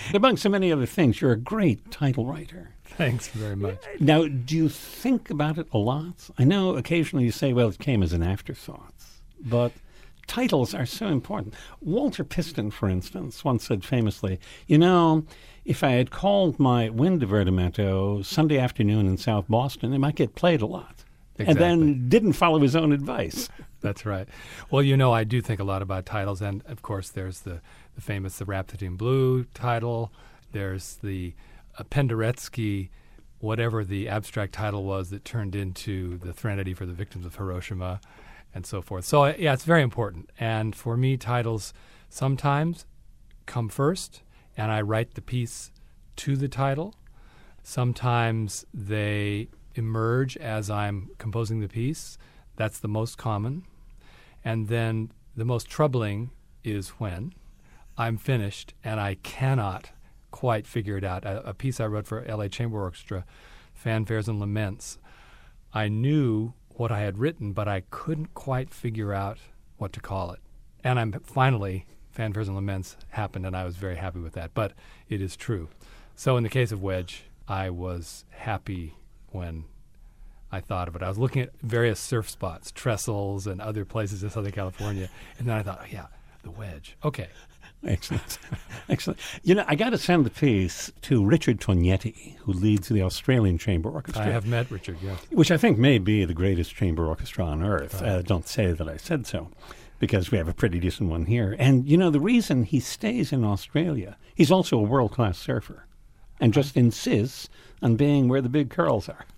Among so many other things, you're a great title writer. Thanks very much. Now, do you think about it a lot? I know occasionally you say, well, it came as an afterthought, but titles are so important. Walter Piston, for instance, once said famously, if I had called my wind divertimento Sunday Afternoon in South Boston, it might get played a lot. Exactly. And then didn't follow his own advice. That's right. Well, I do think a lot about titles, and of course there's the famous The Rhapsody in Blue title. There's the Penderecki, whatever the abstract title was that turned into the Threnody for the Victims of Hiroshima, and so forth. So, yeah, it's very important. And for me, titles sometimes come first, and I write the piece to the title. Sometimes they emerge as I'm composing the piece. That's the most common. And then the most troubling is when I'm finished and I cannot quite figure it out. A piece I wrote for LA Chamber Orchestra, Fanfares and Laments, I knew what I had written, but I couldn't quite figure out what to call it. And finally, Fanfares and Laments happened, and I was very happy with that. But it is true. So in the case of Wedge, I was happy when I thought of it. I was looking at various surf spots, Trestles and other places in Southern California, and then I thought, the Wedge. Okay. Excellent. Excellent. I got to send the piece to Richard Tognetti, who leads the Australian Chamber Orchestra. I have met Richard, yes. Which I think may be the greatest chamber orchestra on earth. Don't say that I said so, because we have a pretty decent one here. And, the reason he stays in Australia, he's also a world-class surfer, and just insists on being where the big curls are.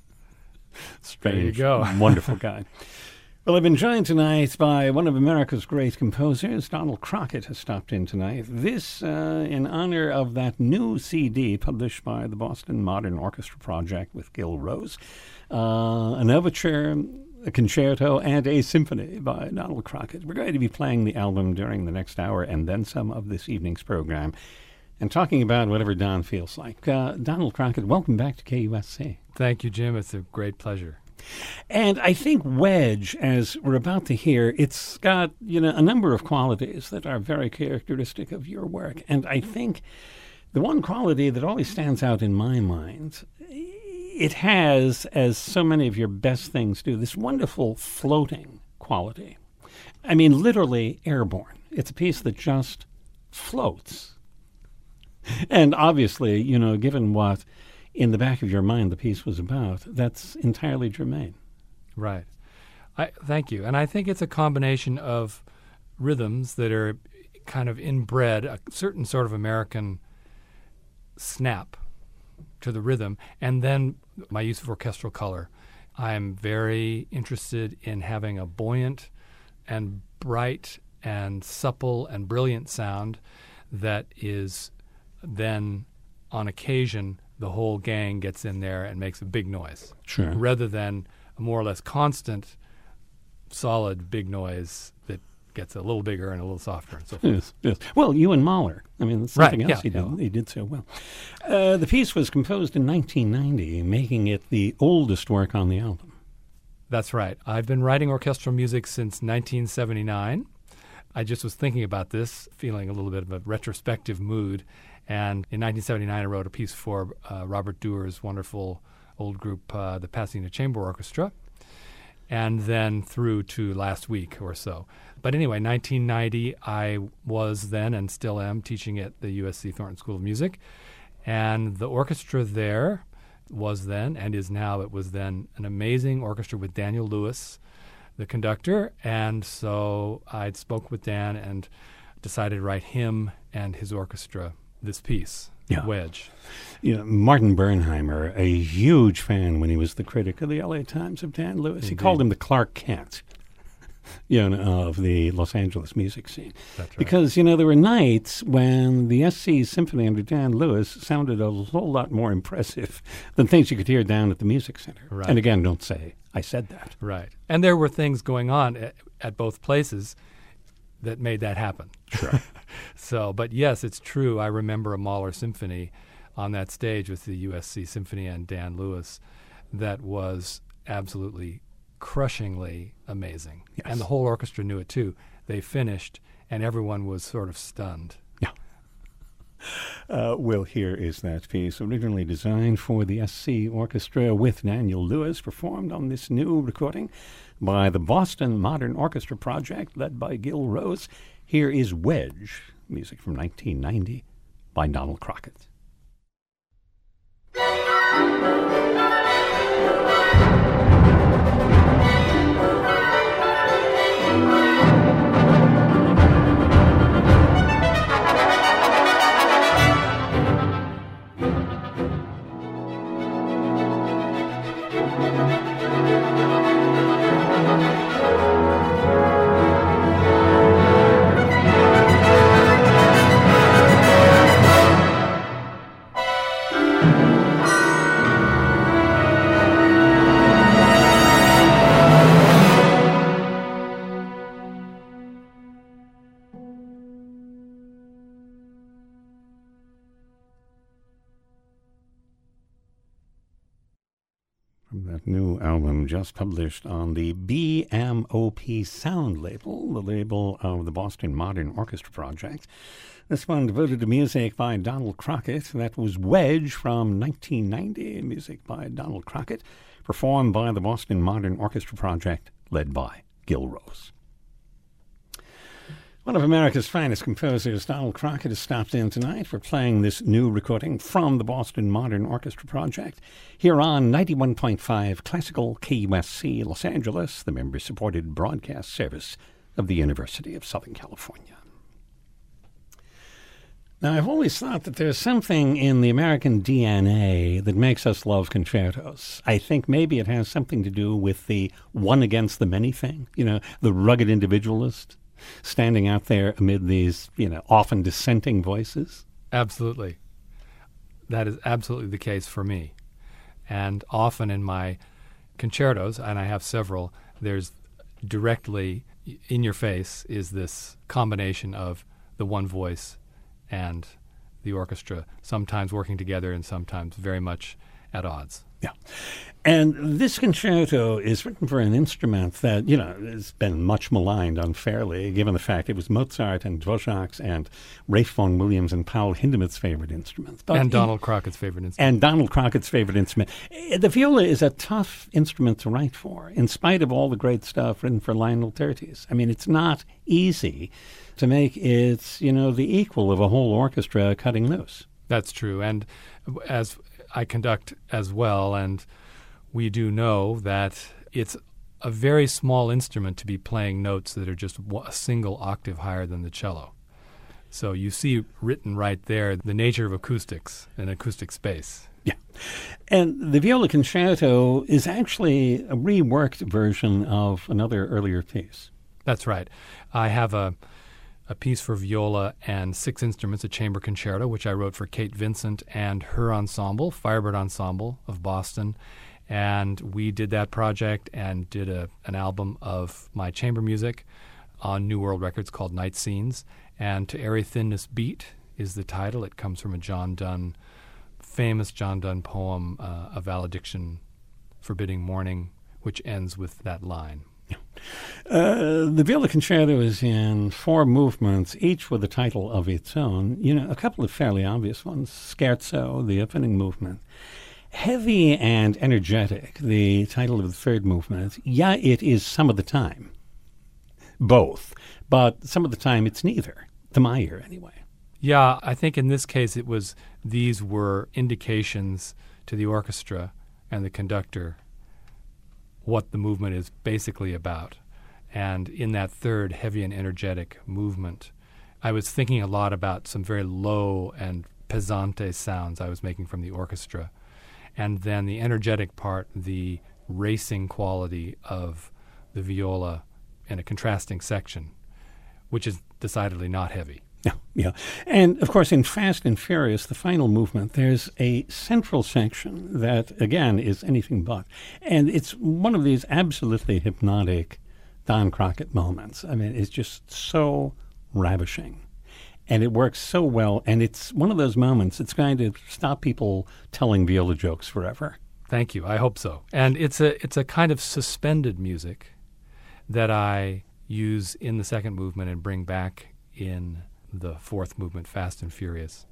Strange. There you go. Wonderful guy. Well, I've been joined tonight by one of America's great composers. Donald Crockett has stopped in tonight. This in honor of that new CD published by the Boston Modern Orchestra Project with Gil Rose. An overture, a concerto, and a symphony by Donald Crockett. We're going to be playing the album during the next hour and then some of this evening's program and talking about whatever Don feels like. Donald Crockett, welcome back to KUSC. Thank you, Jim. It's a great pleasure. And I think Wedge, as we're about to hear, it's got, a number of qualities that are very characteristic of your work. And I think the one quality that always stands out in my mind, it has, as so many of your best things do, this wonderful floating quality. I mean, literally airborne. It's a piece that just floats. And obviously, given what in the back of your mind the piece was about, that's entirely germane. Right. Thank you. And I think it's a combination of rhythms that are kind of inbred, a certain sort of American snap to the rhythm, and then my use of orchestral color. I'm very interested in having a buoyant and bright and supple and brilliant sound that is then, on occasion, the whole gang gets in there and makes a big noise. Sure. Rather than a more or less constant, solid, big noise that gets a little bigger and a little softer and so forth. Yes. Well, you and Mahler. I mean, that's something right, else he did so well. The piece was composed in 1990, making it the oldest work on the album. That's right. I've been writing orchestral music since 1979. I just was thinking about this, feeling a little bit of a retrospective mood. And in 1979, I wrote a piece for Robert Dewar's wonderful old group, the Pasadena Chamber Orchestra, and then through to last week or so. But anyway, 1990, I was then and still am teaching at the USC Thornton School of Music. And the orchestra there was then and is now, it was then an amazing orchestra with Daniel Lewis, the conductor. And so I spoke with Dan and decided to write him and his orchestra this piece, Wedge. Martin Bernheimer, a huge fan when he was the critic of the LA Times of Dan Lewis. Indeed. He called him the Clark Kent, of the Los Angeles music scene. That's right. Because, there were nights when the SC Symphony under Dan Lewis sounded a whole lot more impressive than things you could hear down at the Music Center. Right. And again, don't say I said that. Right. And there were things going on at both places that made that happen. Sure. But yes, it's true. I remember a Mahler symphony on that stage with the USC Symphony and Dan Lewis that was absolutely crushingly amazing. Yes. And the whole orchestra knew it too. They finished, and everyone was sort of stunned. Yeah. Well, here is that piece, originally designed for the SC Orchestra with Daniel Lewis, performed on this new recording by the Boston Modern Orchestra Project, led by Gil Rose. Here is Wedge, music from 1990 by Donald Crockett. That new album just published on the BMOP Sound label, the label of the Boston Modern Orchestra Project. This one devoted to music by Donald Crockett. That was Wedge from 1990, music by Donald Crockett, performed by the Boston Modern Orchestra Project, led by Gil Rose. One of America's finest composers, Donald Crockett, has stopped in tonight for playing this new recording from the Boston Modern Orchestra Project here on 91.5 Classical KUSC Los Angeles, the member-supported broadcast service of the University of Southern California. Now, I've always thought that there's something in the American DNA that makes us love concertos. I think maybe it has something to do with the one against the many thing, the rugged individualist standing out there amid these, often dissenting voices? Absolutely. That is absolutely the case for me. And often in my concertos, and I have several, there's directly in your face is this combination of the one voice and the orchestra, sometimes working together and sometimes very much at odds. Yeah. And this concerto is written for an instrument that, has been much maligned unfairly, given the fact it was Mozart and Dvorak's and Ralph Vaughan Williams and Paul Hindemith's favorite instrument. And Donald Crockett's favorite instrument. And Donald Crockett's favorite instrument. The viola is a tough instrument to write for, in spite of all the great stuff written for Lionel Tertes. I mean, it's not easy to make it, the equal of a whole orchestra cutting loose. That's true. And as I conduct as well, and we do know that it's a very small instrument to be playing notes that are just a single octave higher than the cello. So you see written right there the nature of acoustics and acoustic space. Yeah. And the viola concerto is actually a reworked version of another earlier piece. That's right. I have a piece for viola and 6 instruments, a chamber concerto, which I wrote for Kate Vincent and her ensemble, Firebird Ensemble of Boston. And we did that project and did an album of my chamber music on New World Records called Night Scenes. And To Airy Thinness Beat is the title. It comes from a famous John Donne poem, A Valediction Forbidding Morning, which ends with that line. The viola concerto is in 4 movements, each with a title of its own. A couple of fairly obvious ones. Scherzo, the opening movement. Heavy and energetic, the title of the 3rd movement. Yeah, it is some of the time. Both. But some of the time it's neither, to my ear anyway. Yeah, I think in this case these were indications to the orchestra and the conductor what the movement is basically about. And in that 3rd heavy and energetic movement, I was thinking a lot about some very low and pesante sounds I was making from the orchestra. And then the energetic part, the racing quality of the viola in a contrasting section, which is decidedly not heavy. Yeah. And, of course, in Fast and Furious, the final movement, there's a central section that, again, is anything but. And it's one of these absolutely hypnotic Don Crockett moments. I mean, it's just so ravishing. And it works so well. And it's one of those moments that's going to stop people telling viola jokes forever. Thank you. I hope so. And it's a kind of suspended music that I use in the 2nd movement and bring back in the 4th movement, Fast and Furious.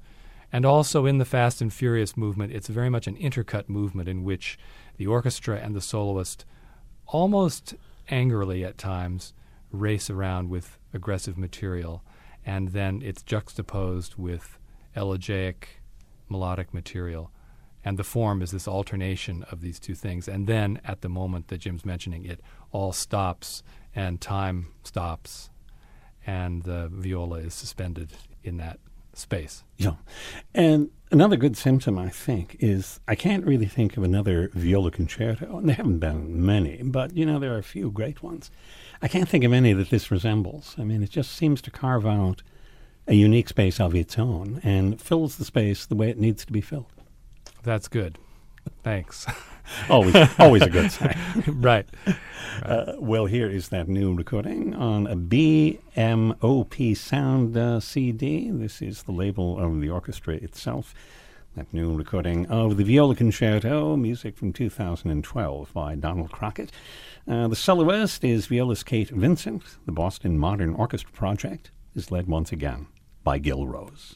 And also in the Fast and Furious movement, it's very much an intercut movement in which the orchestra and the soloist almost angrily at times race around with aggressive material, and then it's juxtaposed with elegiac, melodic material. And the form is this alternation of these two things. And then at the moment that Jim's mentioning, it all stops and time stops, and the viola is suspended in that space. Yeah. And another good symptom, I think, is I can't really think of another viola concerto, and there haven't been many, but, there are a few great ones. I can't think of any that this resembles. I mean, it just seems to carve out a unique space of its own and fills the space the way it needs to be filled. That's good. Thanks. Always a good sign. Right. Well, here is that new recording on a BMOP Sound CD. This is the label of the orchestra itself. That new recording of the Viola Concerto, music from 2012 by Donald Crockett. The soloist is violist Kate Vincent. The Boston Modern Orchestra Project is led once again by Gil Rose.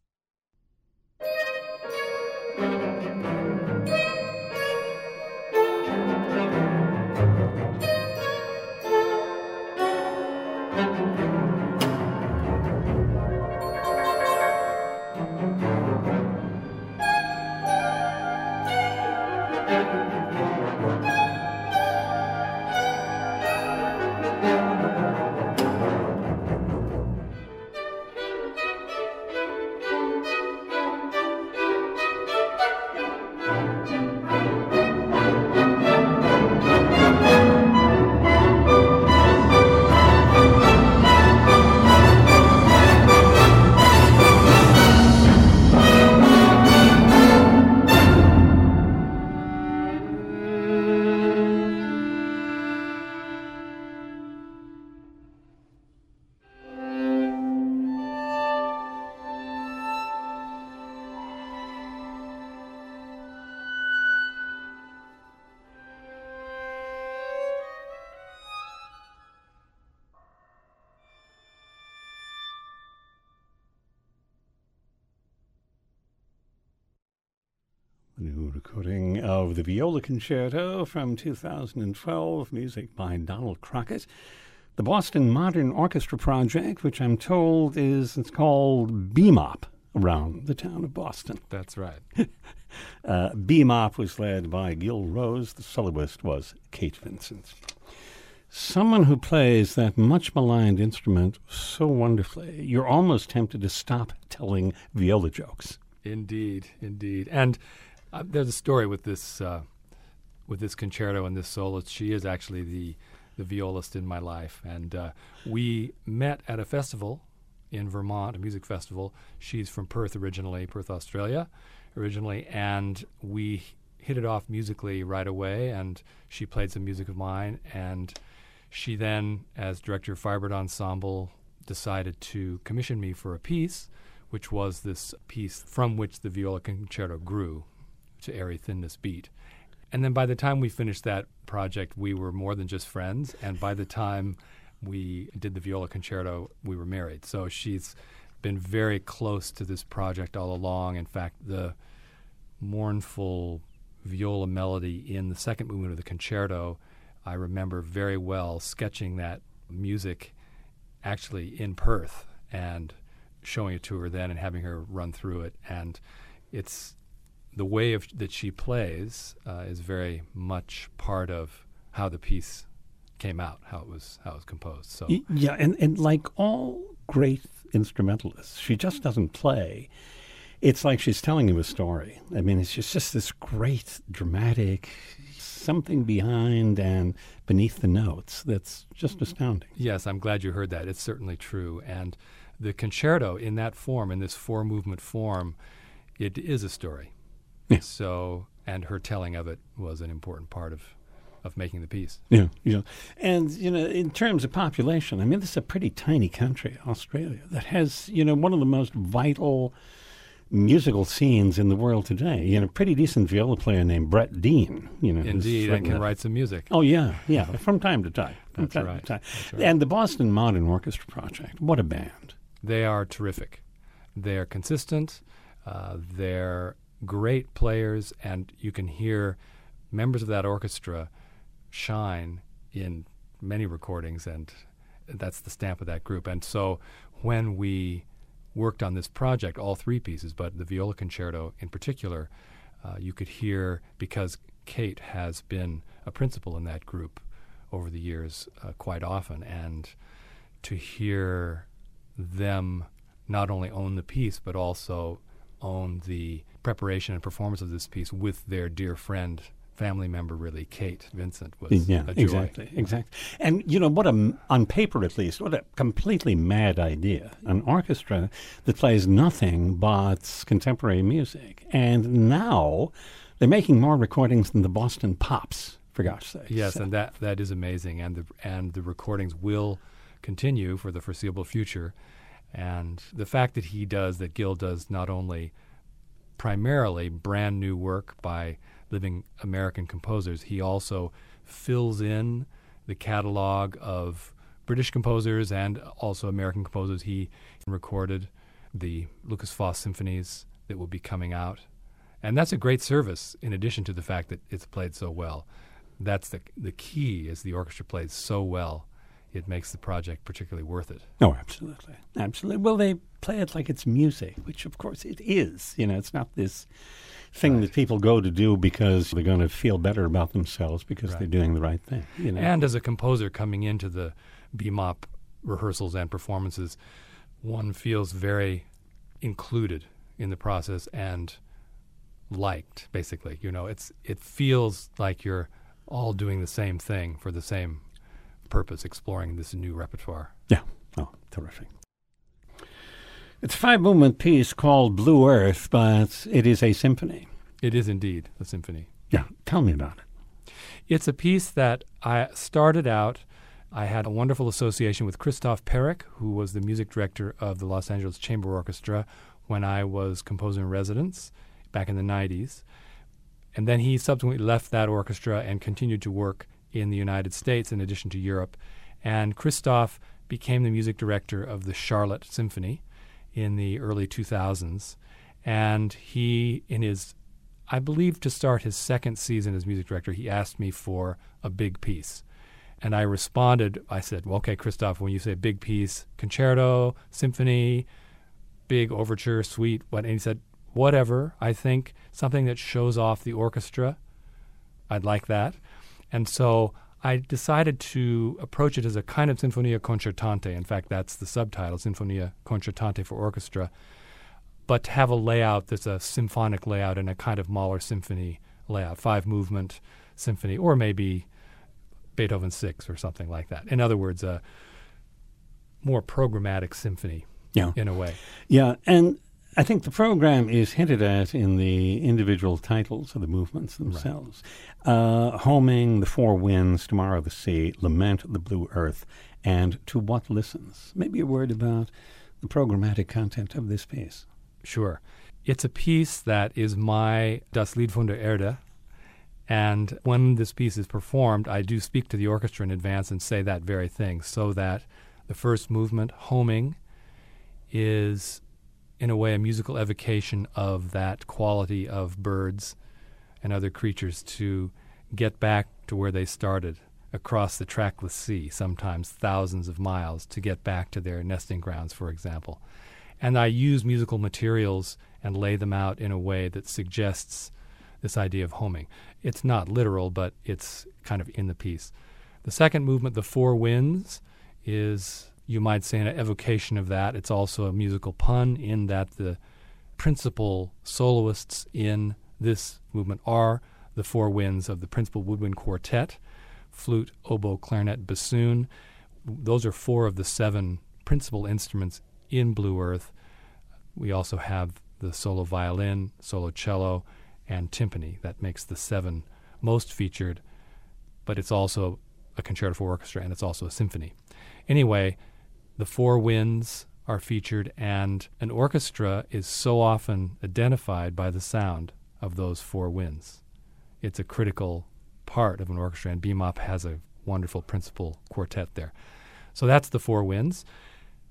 New recording of the Viola Concerto from 2012, music by Donald Crockett. The Boston Modern Orchestra Project, which I'm told it's called BMOP around the town of Boston. That's right. BMOP was led by Gil Rose. The soloist was Kate Vincent. Someone who plays that much maligned instrument so wonderfully, you're almost tempted to stop telling viola jokes. Indeed. And there's a story with this concerto and this soloist. She is actually the violist in my life, and we met at a festival in Vermont, a music festival. She's from Perth, Australia, and we hit it off musically right away. And she played some music of mine, and she then, as director of Firebird Ensemble, decided to commission me for a piece, which was this piece from which the viola concerto grew, to Airy Thinness Beat. And then by the time we finished that project, we were more than just friends. And by the time we did the viola concerto, we were married. So she's been very close to this project all along. In fact, the mournful viola melody in the second movement of the concerto, I remember very well sketching that music actually in Perth and showing it to her then and having her run through it. And it's the way that she plays is very much part of how the piece came out, how it was composed. So yeah, and like all great instrumentalists, she just doesn't play. It's like she's telling you a story. I mean, it's just this great dramatic something behind and beneath the notes that's just astounding. Yes, I'm glad you heard that. It's certainly true. And the concerto in that form, in this four-movement form, it is a story. Yeah. So, and her telling of it was an important part of making the piece. Yeah. And, in terms of population, I mean, this is a pretty tiny country, Australia, that has, one of the most vital musical scenes in the world today. Pretty decent viola player named Brett Dean. Indeed, and can write some music. Oh, yeah, from time to time. That's right. And the Boston Modern Orchestra Project, what a band. They are terrific. They are consistent. They're great players, and you can hear members of that orchestra shine in many recordings, and that's the stamp of that group. And so when we worked on this project, all three pieces, but the viola concerto in particular, you could hear, because Kate has been a principal in that group over the years quite often, and to hear them not only own the piece but also own the preparation and performance of this piece with their dear friend, family member, really, Kate Vincent, was a joy. Exactly. And, what on paper at least, what a completely mad idea. An orchestra that plays nothing but contemporary music. And now they're making more recordings than the Boston Pops, for gosh sake. Yes, and that is amazing. And the recordings will continue for the foreseeable future. And the fact that Gil does not only primarily brand new work by living American composers, he also fills in the catalog of British composers and also American composers. He recorded the Lukas Foss symphonies that will be coming out. And that's a great service, in addition to the fact that it's played so well. That's the key, is the orchestra plays so well. It makes the project particularly worth it. Oh, absolutely. Absolutely. Well, they play it like it's music, which, of course, it is. It's not this thing that people go to do because they're going to feel better about themselves because they're doing the right thing. And as a composer coming into the BMOP rehearsals and performances, one feels very included in the process and liked, basically. It feels like you're all doing the same thing for the same purpose, exploring this new repertoire. Yeah. Oh, terrific. It's a 5-movement piece called Blue Earth, but it is a symphony. It is indeed a symphony. Yeah. Tell me about it. It's a piece that I started out, I had a wonderful association with Christoph Perek, who was the music director of the Los Angeles Chamber Orchestra when I was composer in residence back in the 90s. And then he subsequently left that orchestra and continued to work in the United States in addition to Europe. And Christoph became the music director of the Charlotte Symphony in the early 2000s. And he, I believe to start his second season as music director, he asked me for a big piece. And I responded, I said, well, okay, Christoph, when you say big piece, concerto, symphony, big overture, suite, what? And he said, whatever, I think something that shows off the orchestra, I'd like that. And so I decided to approach it as a kind of Sinfonia Concertante. In fact, that's the subtitle, Sinfonia Concertante for orchestra, but to have a layout that's a symphonic layout and a kind of Mahler symphony layout, 5-movement symphony, or maybe Beethoven 6 or something like that. In other words, a more programmatic symphony in a way. Yeah, and I think the program is hinted at in the individual titles of the movements themselves. Homing, The Four Winds, Tomorrow the Sea, Lament, The Blue Earth, and To What Listens. Maybe a word about the programmatic content of this piece. Sure. It's a piece that is my Das Lied von der Erde, and when this piece is performed, I do speak to the orchestra in advance and say that very thing, so that the first movement, Homing, is in a way a musical evocation of that quality of birds and other creatures to get back to where they started, across the trackless sea, sometimes thousands of miles, to get back to their nesting grounds, for example. And I use musical materials and lay them out in a way that suggests this idea of homing. It's not literal, but it's kind of in the piece. The second movement, The Four Winds, is, you might say, an evocation of that. It's also a musical pun in that the principal soloists in this movement are the four winds of the principal woodwind quartet, flute, oboe, clarinet, bassoon. Those are 4 of the 7 principal instruments in Blue Earth. We also have the solo violin, solo cello, and timpani. That makes the 7 most featured, but it's also a concerto for orchestra, and it's also a symphony. Anyway, the 4 winds are featured, and an orchestra is so often identified by the sound of those 4 winds. It's a critical part of an orchestra, and BMOP has a wonderful principal quartet there. So that's the 4 winds.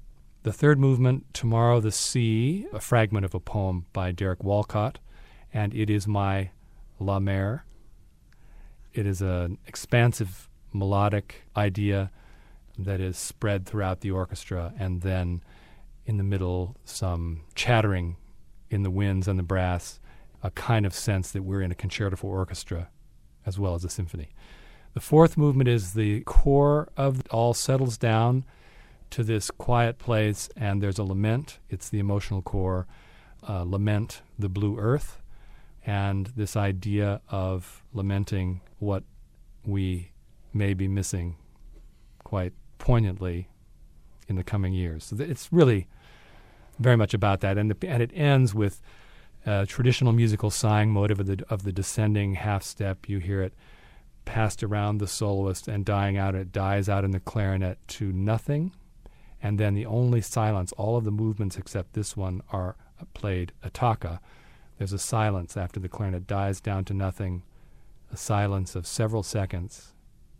The third movement, Tomorrow the Sea, a fragment of a poem by Derek Walcott, and it is my La Mer. It is an expansive melodic idea that is spread throughout the orchestra, and then in the middle some chattering in the winds and the brass, a kind of sense that we're in a concerto for orchestra as well as a symphony. The fourth movement is the core of it all settles down to this quiet place, and there's a lament. It's the emotional core, lament the blue earth, and this idea of lamenting what we may be missing quite poignantly in the coming years. So it's really very much about that, and it ends with a traditional musical sighing motive of the descending half step. You hear it passed around the soloist and dying out. It dies out in the clarinet to nothing, and then the only silence. All of the movements except this one are played attacca. There's a silence after the clarinet dies down to nothing, a silence of several seconds,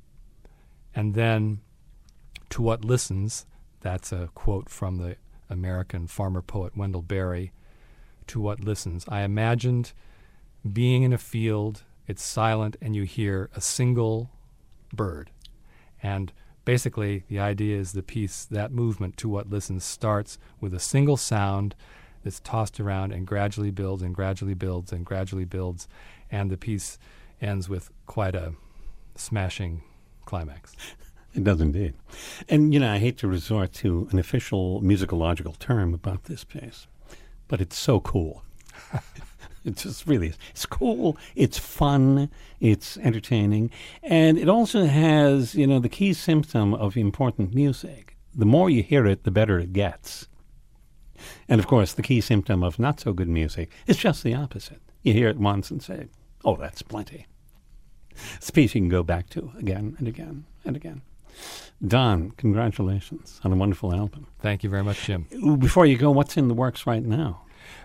and then to what listens. That's a quote from the American farmer poet Wendell Berry. To what listens. I imagined being in a field, it's silent, and you hear a single bird. And basically, the idea is the piece, that movement, To What Listens, starts with a single sound that's tossed around and gradually builds and gradually builds and gradually builds, and the piece ends with quite a smashing climax. It does indeed. And, I hate to resort to an official musicological term about this piece, but it's so cool. It just really is. It's cool, it's fun, it's entertaining, and it also has, the key symptom of important music. The more you hear it, the better it gets. And, of course, the key symptom of not so good music is just the opposite. You hear it once and say, oh, that's plenty. It's a piece you can go back to again and again and again. Don, congratulations on a wonderful album. Thank you very much, Jim. Before you go, what's in the works right now?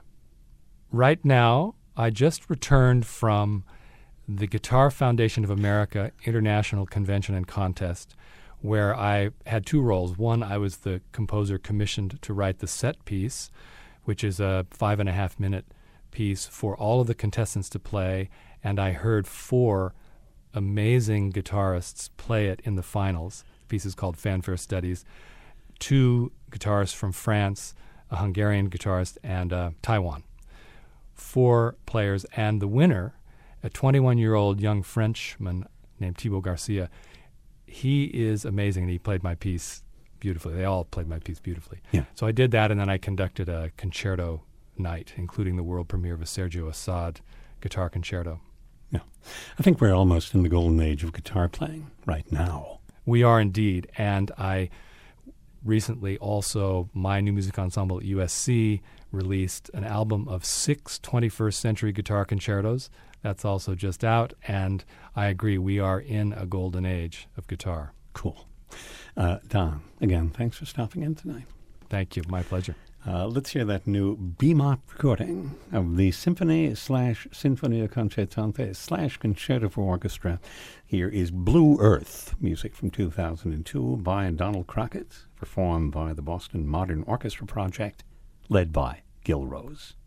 Right now, I just returned from the Guitar Foundation of America International Convention and Contest, where I had two roles. One, I was the composer commissioned to write the set piece, which is a 5.5-minute piece for all of the contestants to play, and I heard 4 amazing guitarists play it in the finals. The piece is called Fanfare Studies. 2 guitarists from France, a Hungarian guitarist, and Taiwan. 4 players, and the winner, a 21-year-old young Frenchman named Thibaut Garcia. He is amazing, and he played my piece beautifully. They all played my piece beautifully. Yeah. So I did that, and then I conducted a concerto night, including the world premiere of a Sergio Assad guitar concerto. Yeah. I think we're almost in the golden age of guitar playing right now. We are indeed, and I recently also, my new music ensemble at USC released an album of 6 21st century guitar concertos. That's also just out, and I agree, we are in a golden age of guitar. Cool. Don, again, thanks for stopping in tonight. Thank you. My pleasure. Let's hear that new BMOP recording of the Symphony/Sinfonia Concertante/Concerto for Orchestra. Here is Blue Earth, music from 2002 by Donald Crockett, performed by the Boston Modern Orchestra Project, led by Gil Rose.